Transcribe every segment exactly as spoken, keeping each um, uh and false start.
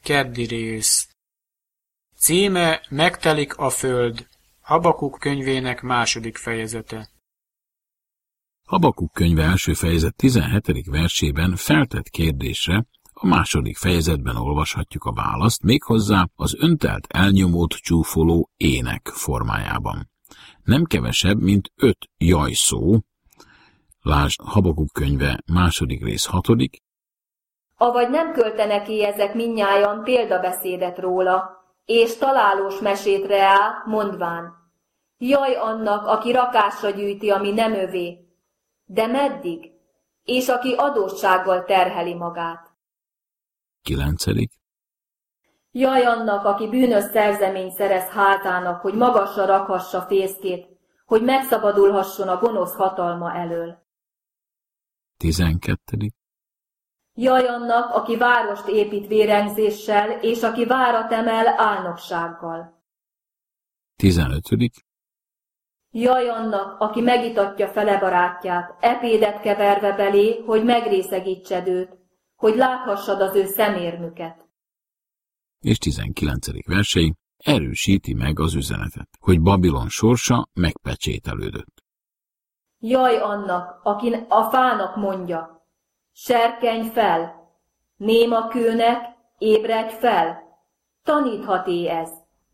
Keddi rész. Címe Megtelik a föld. Habakuk könyvének második fejezete. Habakuk könyve első fejezet tizenhetedik versében feltett kérdésre a második fejezetben olvashatjuk a választ, méghozzá az öntelt elnyomót csúfoló ének formájában. Nem kevesebb, mint öt jajszó, lásd Habakuk könyve második rész hatodik. Avagy nem költenek-e ezek mindnyájan példabeszédet róla, és találós mesét reá, mondván: jaj annak, aki rakásra gyűjti, ami nem övé, de meddig? És aki adóssággal terheli magát. kilencedik. Jaj annak, aki bűnös szerzeményt szerez hátának, hogy magasra rakhassa fészkét, hogy megszabadulhasson a gonosz hatalma elől. tizenkettedik. Jaj annak, aki várost épít vérengzéssel, és aki várat emel álnoksággal. tizenötödik. Jaj annak, aki megitatja fele barátját, epédet keverve belé, hogy megrészegítsed őt, hogy láthassad az ő szemérmüket. És tizenkilencedik versei erősíti meg az üzenetet, hogy Babilon sorsa megpecsételődött. Jaj annak, aki a fának mondja: serkenj fel, néma kőnek, ébredj fel, taníthat-é ez.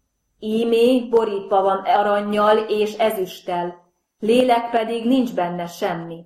Ímé borítva van arannyal és ezüsttel, lélek pedig nincs benne semmi.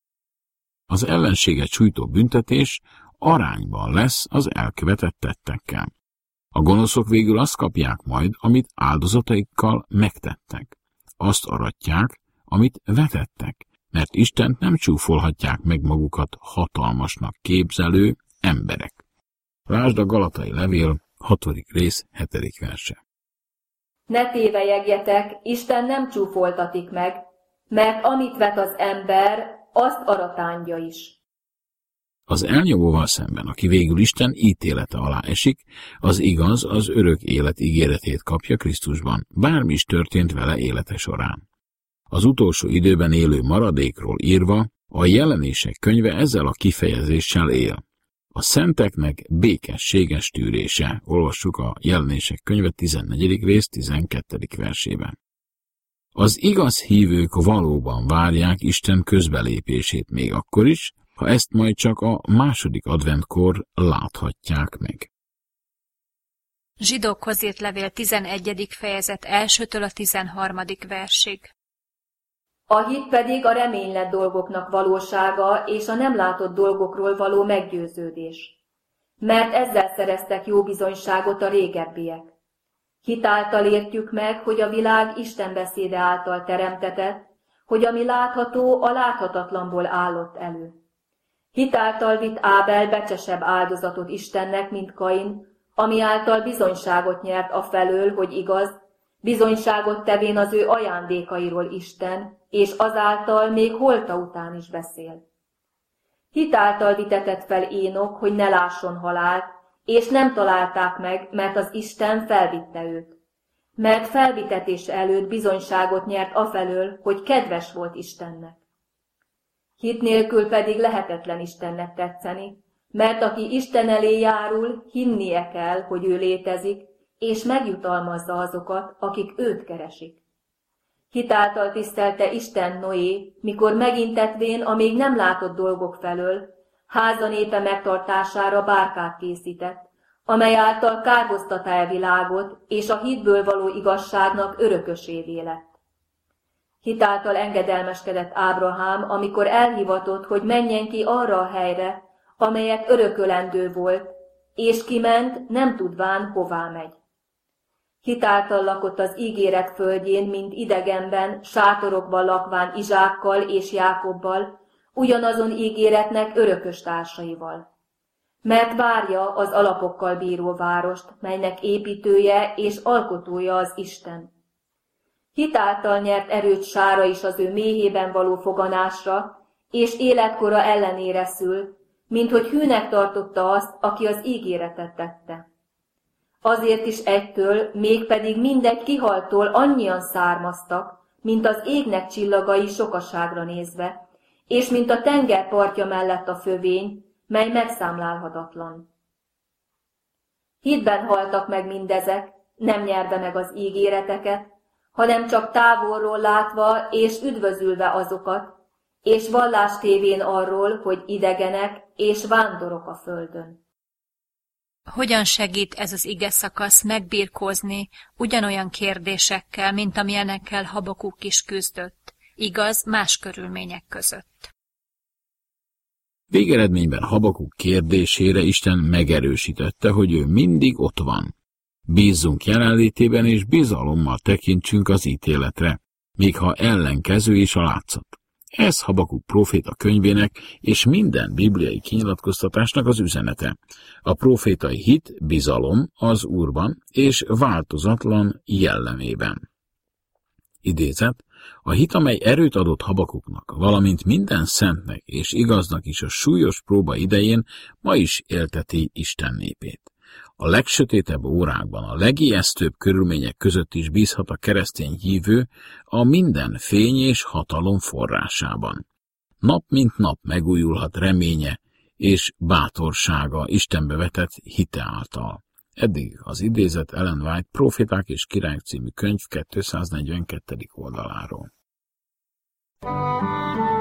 Az ellenséget sújtó büntetés arányban lesz az elkövetett tettekkel. A gonoszok végül azt kapják majd, amit áldozataikkal megtettek. Azt aratják, amit vetettek, mert Istent nem csúfolhatják meg magukat hatalmasnak képzelő emberek. Lásd a Galatai levél hatodik rész hetedik verse. Ne tévelyegjetek, Isten nem csúfoltatik meg, mert amit vet az ember, azt aratándja is. Az elnyomóval szemben, aki végül Isten ítélete alá esik, az igaz, az örök élet ígéretét kapja Krisztusban, bármi is történt vele élete során. Az utolsó időben élő maradékról írva, a Jelenések könyve ezzel a kifejezéssel él. A szenteknek békességes tűrése, olvassuk a Jelenések könyve tizennegyedik rész tizenkettedik versében. Az igaz hívők valóban várják Isten közbelépését még akkor is, ha ezt majd csak a második adventkor láthatják meg. Zsidókhoz írt levél tizenegyedik fejezet elsőtől a tizenharmadik versig. A hit pedig a reménylett dolgoknak valósága és a nem látott dolgokról való meggyőződés. Mert ezzel szereztek jó bizonyságot a régebbiek. Hit által értjük meg, hogy a világ Isten beszéde által teremtetett, hogy ami látható, a láthatatlanból állott elő. Hit által vitt Ábel becsesebb áldozatot Istennek, mint Kain, ami által bizonyságot nyert afelől, hogy igaz, bizonyságot tevén az ő ajándékairól Isten, és azáltal még holta után is beszél. Hit által vitetett fel Énok, hogy ne lásson halált, és nem találták meg, mert az Isten felvitte őt. Mert felvitetés előtt bizonyságot nyert afelől, hogy kedves volt Istennek. Hit nélkül pedig lehetetlen Istennek tetszeni, mert aki Isten elé járul, hinnie kell, hogy ő létezik, és megjutalmazza azokat, akik őt keresik. Hitáltal tisztelte Isten Noé, mikor megintetvén a még nem látott dolgok felől, háza népe megtartására bárkát készített, amely által kárhoztatá a világot, és a hitből való igazságnak örökösévé lett. Hitáltal engedelmeskedett Ábrahám, amikor elhivatott, hogy menjen ki arra a helyre, amelyet örökölendő volt, és kiment, nem tudván, hová megy. Hitáltal lakott az ígéret földjén, mint idegenben, sátorokban lakván Izsákkal és Jákobbal, ugyanazon ígéretnek örökös társaival. Mert várja az alapokkal bíró várost, melynek építője és alkotója az Isten. Hitáltal nyert erőt Sára is az ő méhében való foganásra, és életkora ellenére szül, mint hogy hűnek tartotta azt, aki az ígéretet tette. Azért is egytől, mégpedig mindegy kihaltól annyian származtak, mint az égnek csillagai sokaságra nézve, és mint a tenger partja mellett a fövény, mely megszámlálhatatlan. Hitben haltak meg mindezek, nem nyerve meg az ígéreteket, hanem csak távolról látva és üdvözülve azokat, és vallást tévén arról, hogy idegenek és vándorok a földön. Hogyan segít ez az ige szakasz megbirkózni ugyanolyan kérdésekkel, mint amilyenekkel Habakuk is küzdött, igaz, más körülmények között? Végeredményben Habakuk kérdésére Isten megerősítette, hogy ő mindig ott van. Bízzunk jelenlétében és bizalommal tekintsünk az ítéletre, még ha ellenkező is a látszat. Ez Habakuk próféta könyvének és minden bibliai kinyilatkoztatásnak az üzenete. A prófétai hit, bizalom az Úrban és változatlan jellemében. Idézet: a hit, amely erőt adott Habakuknak, valamint minden szentnek és igaznak is a súlyos próba idején, ma is élteti Isten népét. A legsötétebb órákban, a legijesztőbb körülmények között is bízhat a keresztény hívő a minden fény és hatalom forrásában. Nap mint nap megújulhat reménye és bátorsága Istenbe vetett hite által. Eddig az idézet Ellen White Proféták és Királyok című könyv kétszáznegyvenkettedik oldaláról.